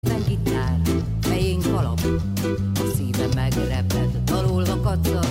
Gitár, fején kalap, a szívem megreped, dalolva kacag.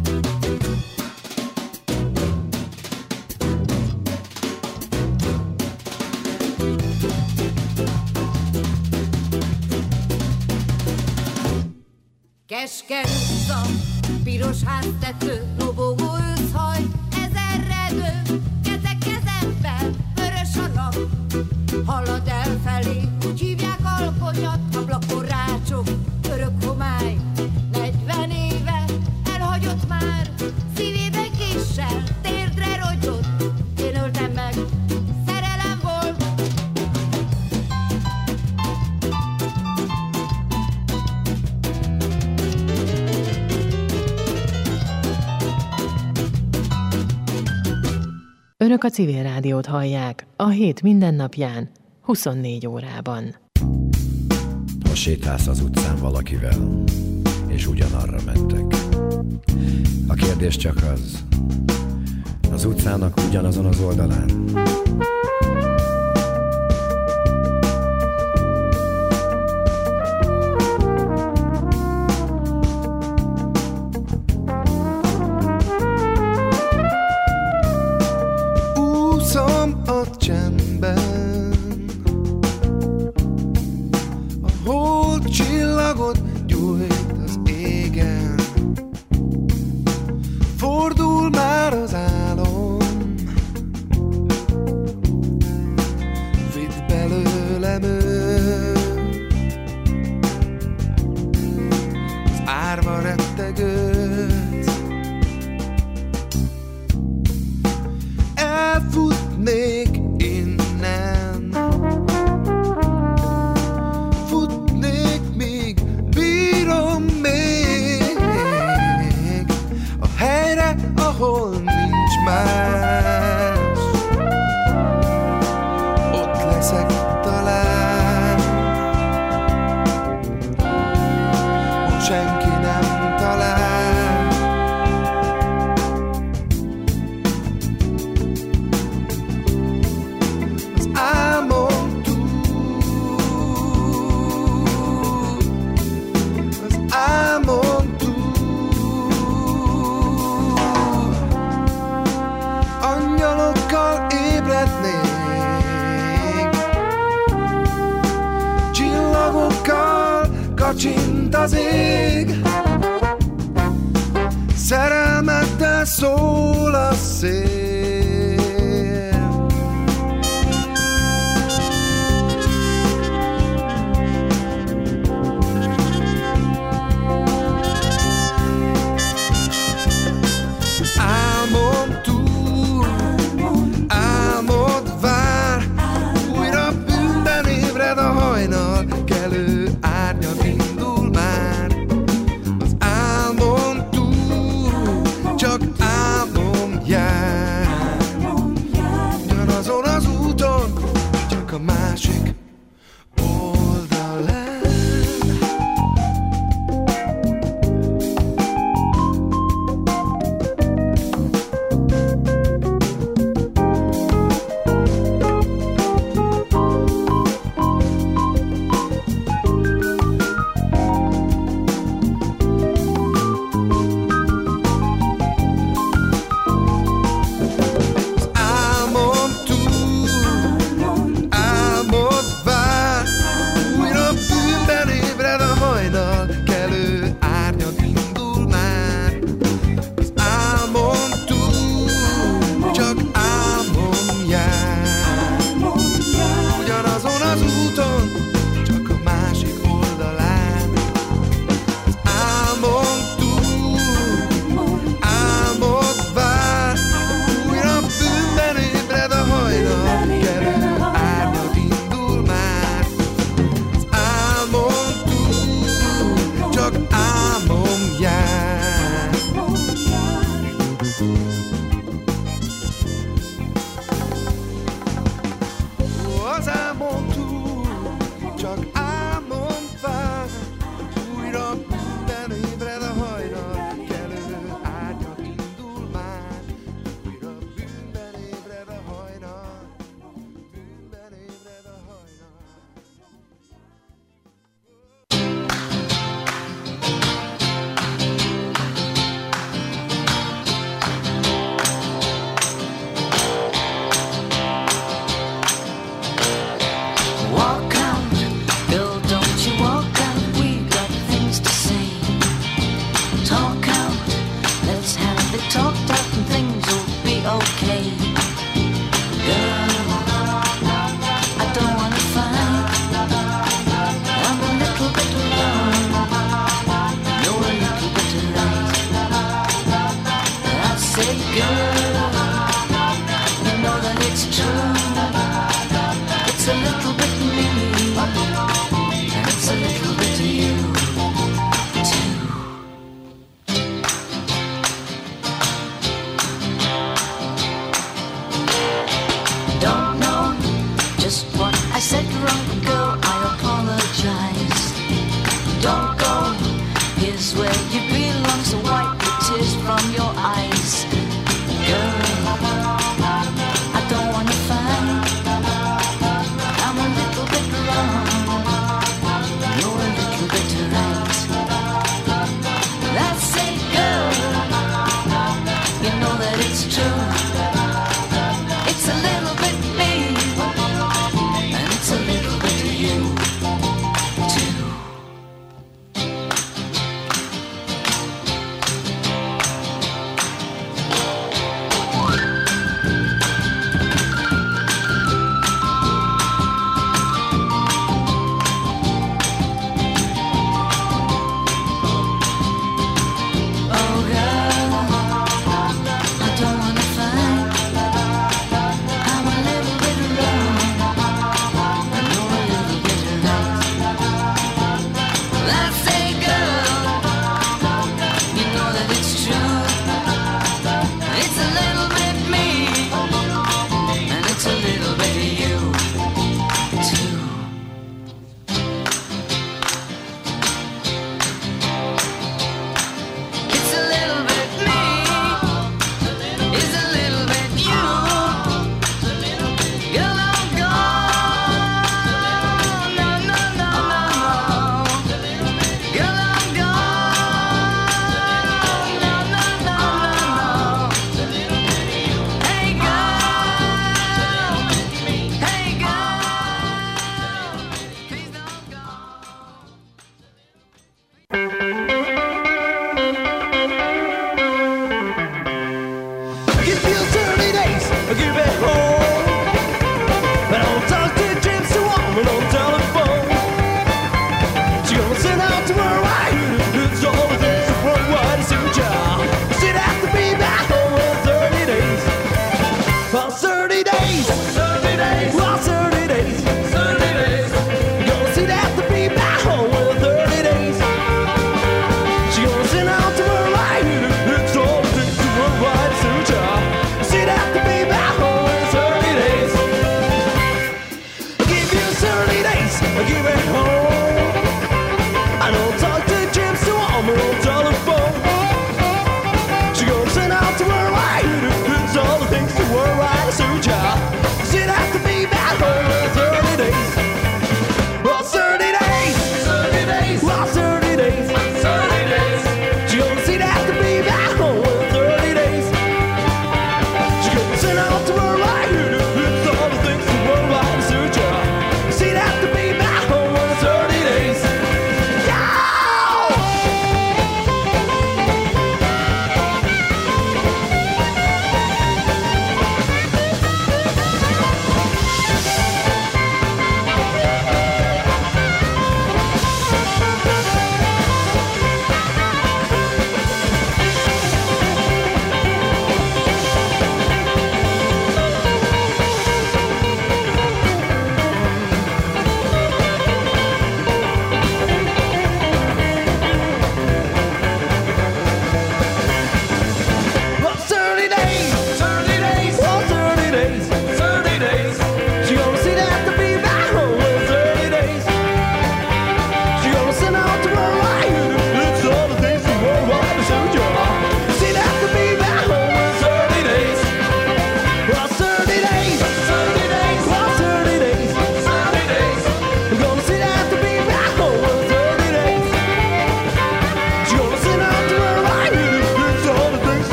Keskeny utca, piros háztető, lobogó őszhaj, ezerredő, kezek kezemben, vörös a nap, halad elfelé, úgy hívják alkonyat, ablakon rácsok, örök homály, 40 éve elhagyott már, szívében késsel, térdre rogyott, én öltem meg, szerelem volt. Önök a Civil Rádiót hallják a hét mindennapján, 24 órában. Ha sétálsz az utcán valakivel, és ugyanarra mentek. A kérdés csak az utcának ugyanazon az oldalán. Kacsint az ég, szerelmeddel szól a szél. Álmon túl, álmod vár, újra bűnben ébred a hajnal, kelő árnyak indul már. Az álmon túl csak álmom jár. out to her right. It's all the things that worldwide suture. She'd have to be back home in 30 days. For 30 days. 30 days. Well, 30 days. 30 days. Gonna she'd have to be back home in 30 days. She gonna send out to her right. It's all the things that worldwide suture. She'd have to be back home in 30 days. Give you 30 days. Give it home. I don't talk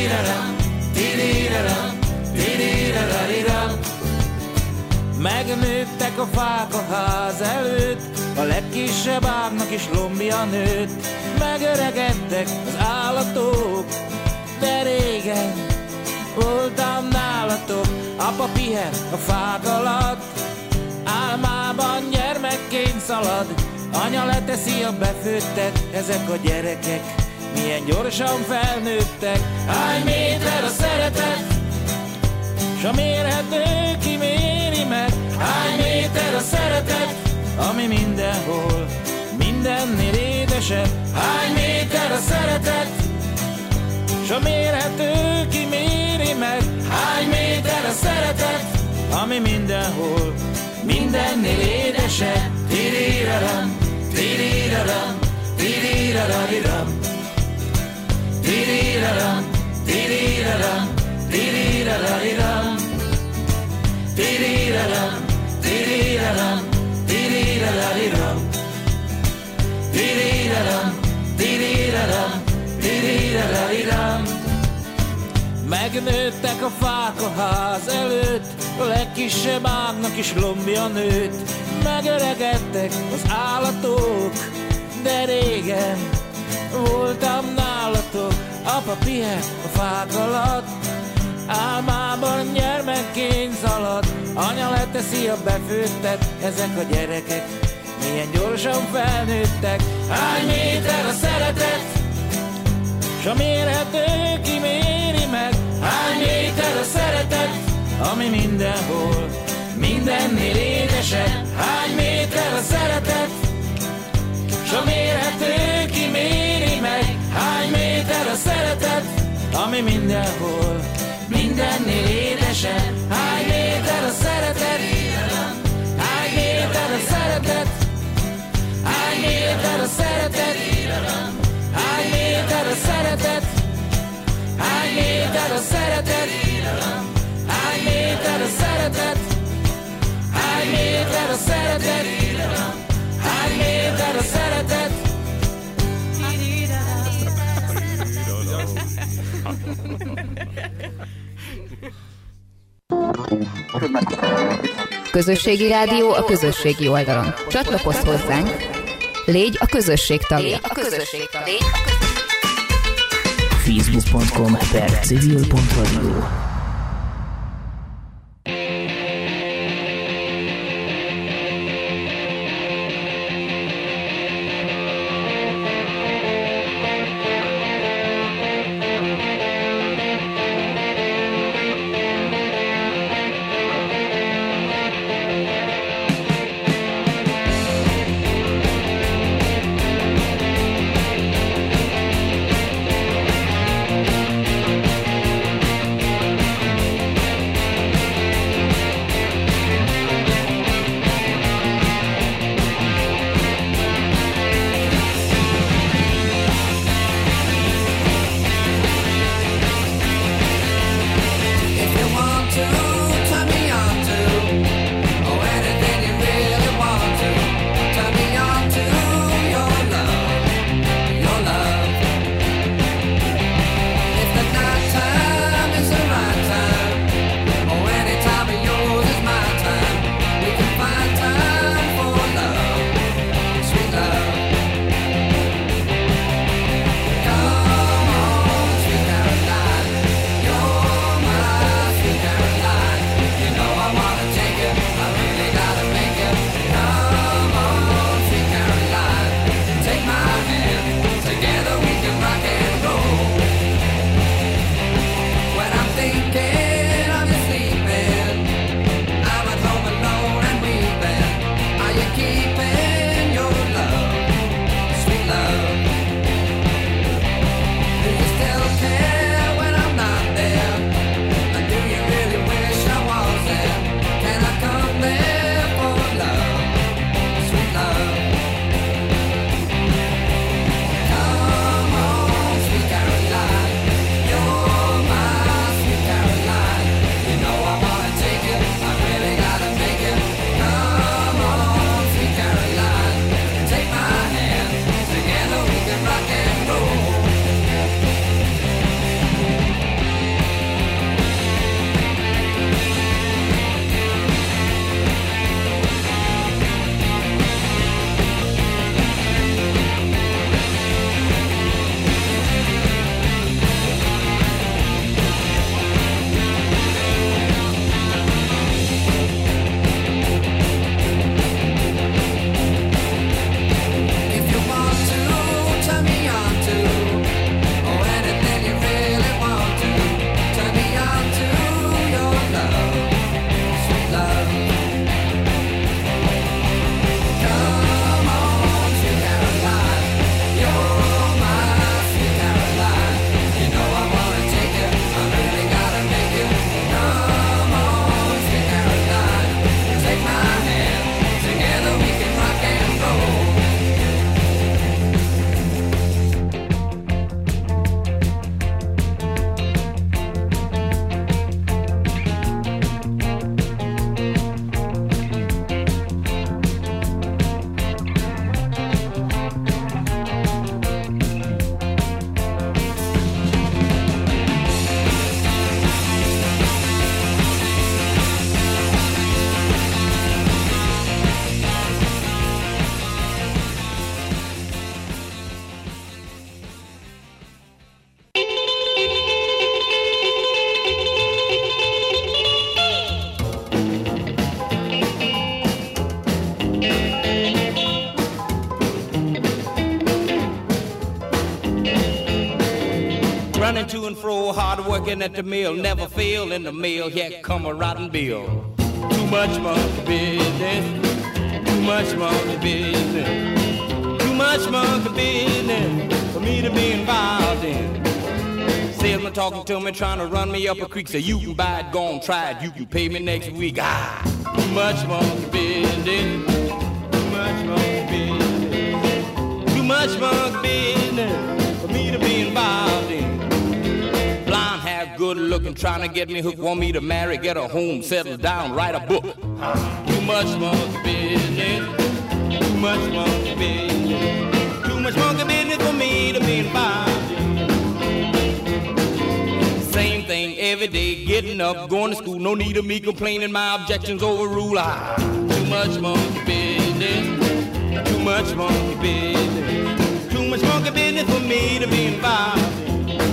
Megnőttek a fák a ház előtt, a legkisebb ágnak is lombja nőtt. Megöregedtek az állatok, de régen voltam nálatok. Apa pihen a fák alatt, álmában gyermekként szalad. Anya leteszi a befőttet, ezek a gyerekek milyen gyorsan felnőttek. Hány méter a szeretet, s a mérhető kiméri meg. Hány méter a szeretet, ami mindenhol, mindennél édesebb. Hány méter a szeretet, s a mérhető kiméri meg. Hány méter a szeretet, ami mindenhol, mindennél édesebb. Tiriraram, tiriraram, tirirarariram. Tiriraram, tiriraram, tirirarariram. Tiriraram, tiriraram, tirirarariram. Tiriraram, tiriraram, tirirarariram. Megnőttek a fák a ház előtt, a legkisebb ágnak is lombja nőtt. Megöregedtek az állatok, de régen voltam nálatok. Apa pihen a fák alatt, álmában gyermekként szalad. Anya leteszi a befőttet, ezek a gyerekek milyen gyorsan felnőttek. Hány méter a szeretet, s a mérhető kiméri meg. Hány méter a szeretet, ami mindenhol, mindennél édesebb. Hány méter a szeretet, s a mérhető kiméri meg. Hány méter a szeretet, ami mindenhol, mindennél édesebb. Hány méter a szeretet, hány méter a szeretet, hány méter a szeretet, hány méter a szeretet, hány méter a szeretet, hány méter a szeretet, hány méter a szeretet, hány méter a szeretet. Közösségi rádió a közösségi oldalon. Csatlakozz hozzánk, légy a közösség tagja. Facebook.com/civil.radio. fro, hard working at the mill, never fail in the mail, here come a rotten bill. Too much monkey business, too much monkey business, too much monkey business for me to be involved in. Salesman talking to me, trying to run me up a creek, say you can buy it, go on, try it, you can pay me next week. Ah, too much monkey business, too much monkey business, too much monkey business for me to be involved in. Blonde hair, good looking, trying to get me hooked, want me to marry, get a home, settle down, write a book. Too much monkey business, too much monkey business, too much monkey business for me to be involved in. Same thing every day, getting up, going to school, no need of me complaining, my objections overrule. Ah, too much monkey business, too much monkey business, too much monkey business for me to be involved in.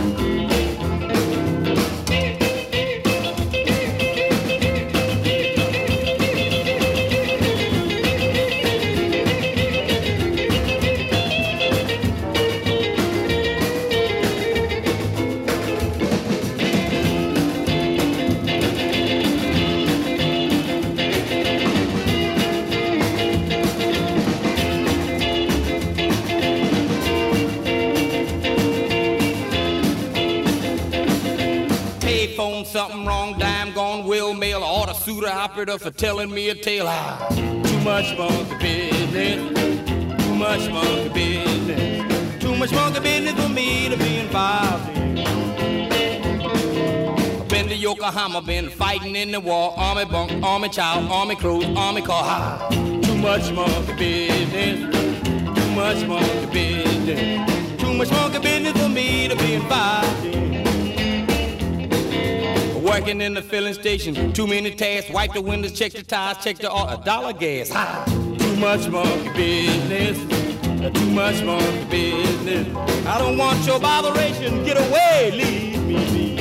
Something wrong, dime gone, will mail, or the suitor operator for telling me a tale. Ah, too much monkey business, too much monkey business, too much monkey business for me to be involved in. I've been to Yokohama, been fighting in the war, army bunk, army child, army clothes, army car. Ah, too much monkey business, too much monkey business, too much monkey business for me to be involved in. Working in the filling station, too many tasks, wipe the windows, check the tires, check the dollar gas. Ha! Too much monkey business, too much monkey business. I don't want your botheration, get away, leave me be.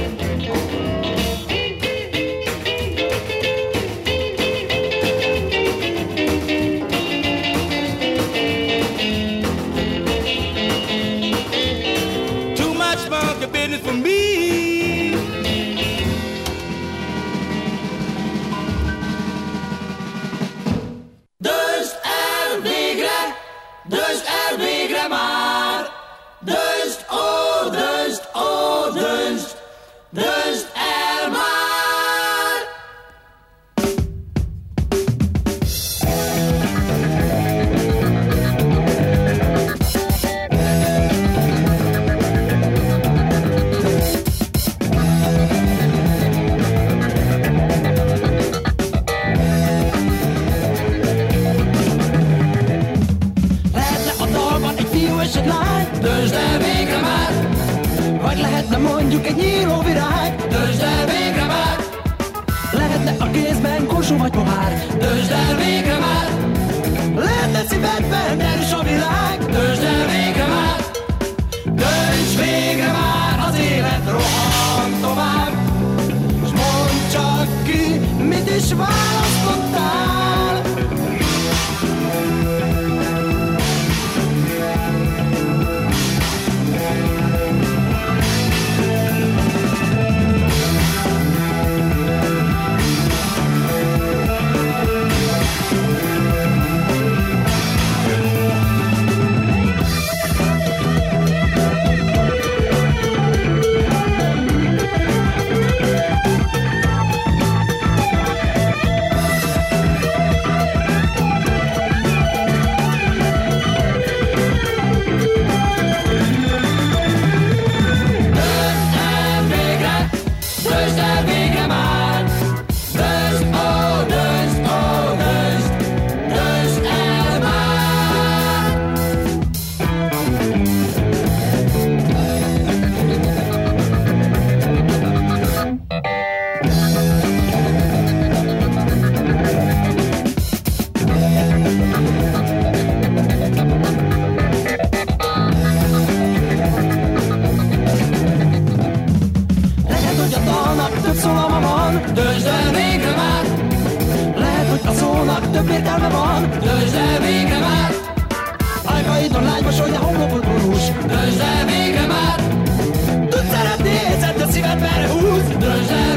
Too much monkey business for me. Mondjuk egy nyíló virág, döntsd el végre már. Lehetne a kézben korsó vagy pohár, döntsd el végre már. Lehetne szívedben erős a világ, döntsd el végre már. Dönts végre már, az élet rohan tovább. S mondd csak ki, mit is választottál. több értelme van. Döntsd el végre már! Ajkaidon lágy mosoly, de homlokod borús. Döntsd el végre már! Tudsz szeretni Everybody who's does that